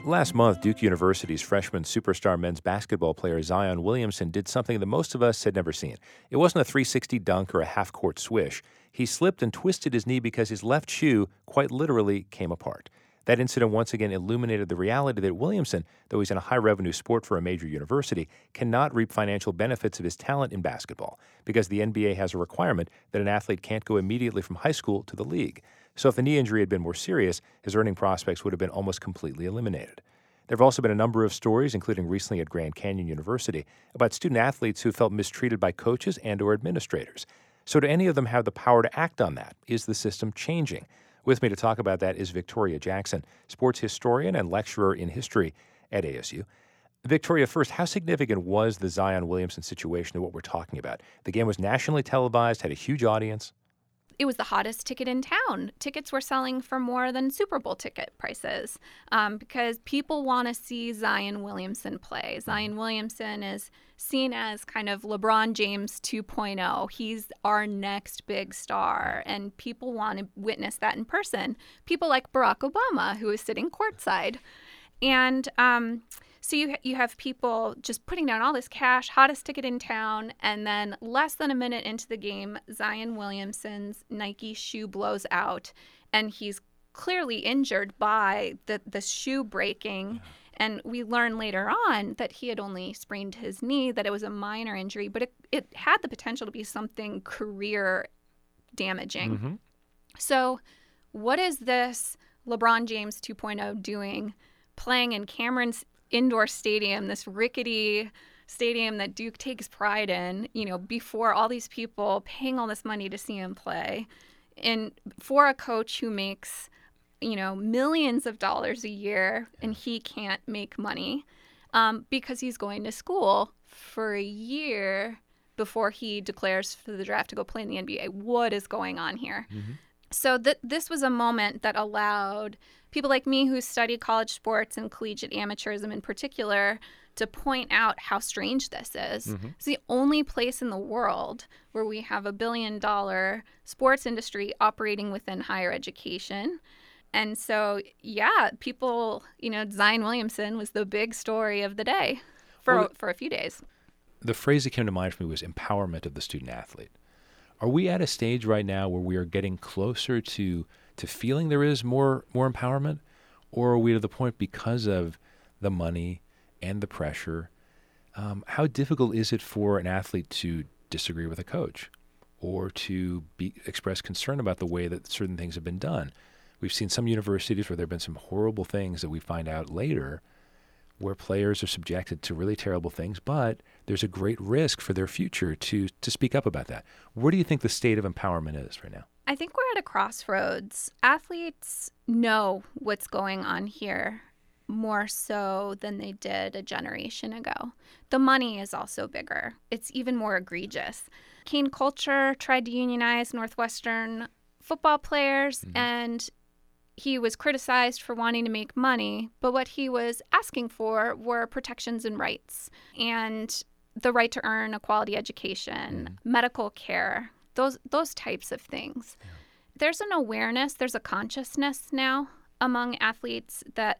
Last month, Duke University's freshman superstar men's basketball player Zion Williamson did something that most of us had never seen. It wasn't a 360 dunk or a half-court swish. He slipped and twisted his knee because his left shoe, quite literally, came apart. That incident once again illuminated the reality that Williamson, though he's in a high-revenue sport for a major university, cannot reap financial benefits of his talent in basketball because the NBA has a requirement that an athlete can't go immediately from high school to the league. So if the knee injury had been more serious, his earning prospects would have been almost completely eliminated. There have also been a number of stories, including recently at Grand Canyon University, about student-athletes who felt mistreated by coaches and or administrators. So do any of them have the power to act on that? Is the system changing? With me to talk about that is Victoria Jackson, sports historian and lecturer in history at ASU. Victoria, first, how significant was the Zion Williamson situation to what we're talking about? The game was nationally televised, had a huge audience. It was the hottest ticket in town. Tickets were selling for more than Super Bowl ticket prices because people want to see Zion Williamson play. Zion Williamson is seen as kind of LeBron James 2.0. He's our next big star, and people want to witness that in person. People like Barack Obama, who is sitting courtside. And so you have people just putting down all this cash, hottest ticket in town, and then less than a minute into the game, Zion Williamson's Nike shoe blows out, and he's clearly injured by the shoe breaking. And we learn later on that he had only sprained his knee, that it was a minor injury, but it had the potential to be something career damaging. Mm-hmm. So what is this LeBron James 2.0 doing playing in Cameron's indoor stadium, this rickety stadium that Duke takes pride in, before all these people paying all this money to see him play, and for a coach who makes, millions of dollars a year, and he can't make money because he's going to school for a year before he declares for the draft to go play in the NBA. What is going on here? Mm-hmm. So this was a moment that allowed people like me who study college sports and collegiate amateurism in particular to point out how strange this is. Mm-hmm. It's the only place in the world where we have $1 billion sports industry operating within higher education. And so, people, Zion Williamson was the big story of the day for a few days. The phrase that came to mind for me was empowerment of the student athlete. Are we at a stage right now where we are getting closer to feeling there is more empowerment? Or are we to the point because of the money and the pressure? How difficult is it for an athlete to disagree with a coach or to express concern about the way that certain things have been done? We've seen some universities where there have been some horrible things that we find out later where players are subjected to really terrible things, but there's a great risk for their future to speak up about that. Where do you think the state of empowerment is right now? I think we're at a crossroads. Athletes know what's going on here more so than they did a generation ago. The money is also bigger. It's even more egregious. Cane Culture tried to unionize Northwestern football players, and he was criticized for wanting to make money, but what he was asking for were protections and rights, and the right to earn a quality education, medical care, those types of things. Yeah. There's an awareness, there's a consciousness now among athletes that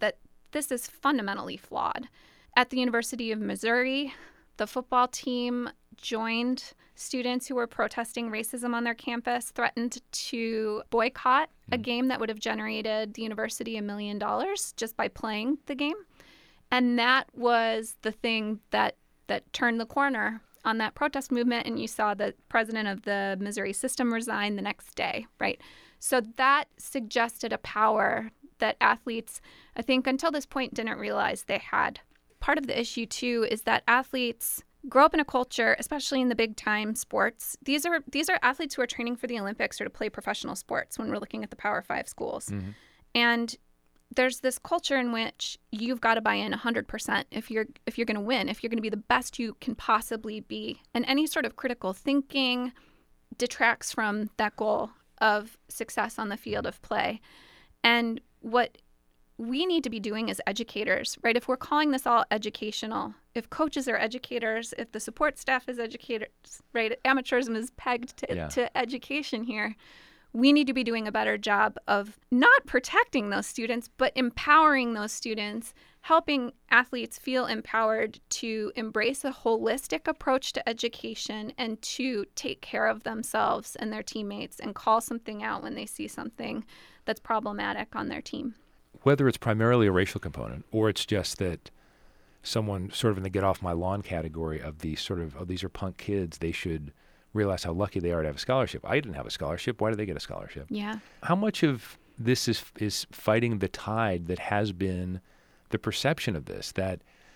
this is fundamentally flawed. At the University of Missouri, the football team joined students who were protesting racism on their campus, threatened to boycott a game that would have generated the university $1 million just by playing the game. And that was the thing that turned the corner on that protest movement, and you saw the president of the Missouri system resign the next day, right? So that suggested a power that athletes, I think, until this point didn't realize they had. Part of the issue, too, is that athletes grow up in a culture, especially in the big-time sports. These are athletes who are training for the Olympics or to play professional sports when we're looking at the Power 5 schools. Mm-hmm. And there's this culture in which you've got to buy in 100% if you're going to win, if you're going to be the best you can possibly be. And any sort of critical thinking detracts from that goal of success on the field of play. And what we need to be doing as educators, right? If we're calling this all educational, if coaches are educators, if the support staff is educators, right? Amateurism is pegged to education here. we need to be doing a better job of not protecting those students, but empowering those students, helping athletes feel empowered to embrace a holistic approach to education and to take care of themselves and their teammates and call something out when they see something that's problematic on their team. Whether it's primarily a racial component or it's just that someone sort of in the get off my lawn category of these sort of, oh, these are punk kids, they should realize how lucky they are to have a scholarship. I didn't have a scholarship. Why did they get a scholarship? Yeah. How much of this is fighting the tide that has been the perception of this? That,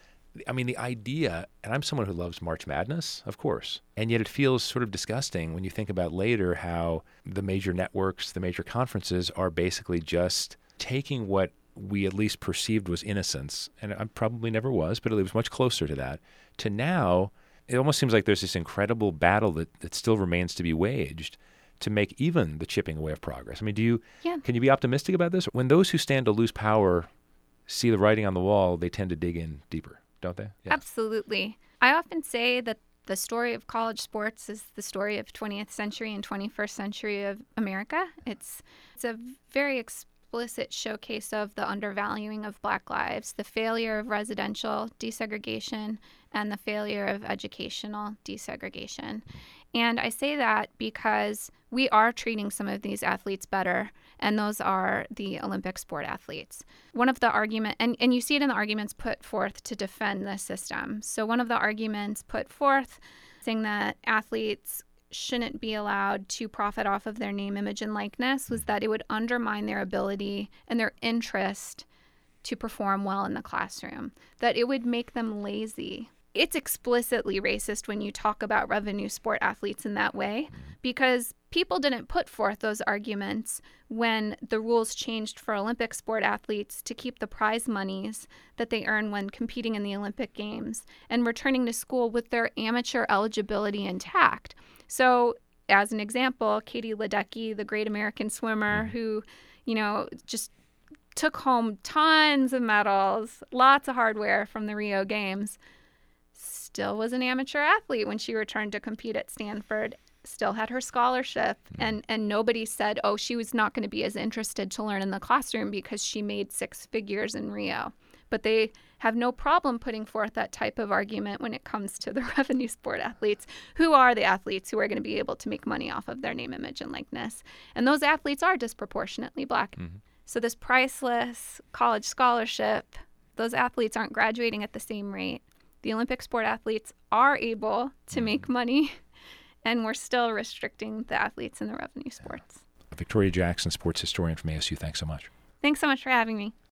I mean, the idea, and I'm someone who loves March Madness, of course, and yet it feels sort of disgusting when you think about later how the major networks, the major conferences are basically just taking what we at least perceived was innocence, and I probably never was, but it was much closer to that, to now it almost seems like there's this incredible battle that still remains to be waged to make even the chipping away of progress. I mean, can you be optimistic about this? When those who stand to lose power see the writing on the wall, they tend to dig in deeper, don't they? Yeah. Absolutely. I often say that the story of college sports is the story of 20th century and 21st century of America. It's a very explicit showcase of the undervaluing of Black lives, the failure of residential desegregation, and the failure of educational desegregation. And I say that because we are treating some of these athletes better, and those are the Olympic sport athletes. One of the arguments, and you see it in the arguments put forth to defend this system. So one of the arguments put forth saying that athletes shouldn't be allowed to profit off of their name, image, and likeness was that it would undermine their ability and their interest to perform well in the classroom, that it would make them lazy. It's explicitly racist when you talk about revenue sport athletes in that way, because people didn't put forth those arguments when the rules changed for Olympic sport athletes to keep the prize monies that they earn when competing in the Olympic Games and returning to school with their amateur eligibility intact. So, as an example, Katie Ledecky, the great American swimmer who, just took home tons of medals, lots of hardware from the Rio Games, still was an amateur athlete when she returned to compete at Stanford, still had her scholarship, and nobody said, oh, she was not going to be as interested to learn in the classroom because she made six figures in Rio. But they have no problem putting forth that type of argument when it comes to the revenue sport athletes, who are the athletes who are going to be able to make money off of their name, image, and likeness. And those athletes are disproportionately Black. Mm-hmm. So this priceless college scholarship, those athletes aren't graduating at the same rate. The Olympic sport athletes are able to make money, and we're still restricting the athletes in the revenue sports. Victoria Jackson, sports historian from ASU, thanks so much. Thanks so much for having me.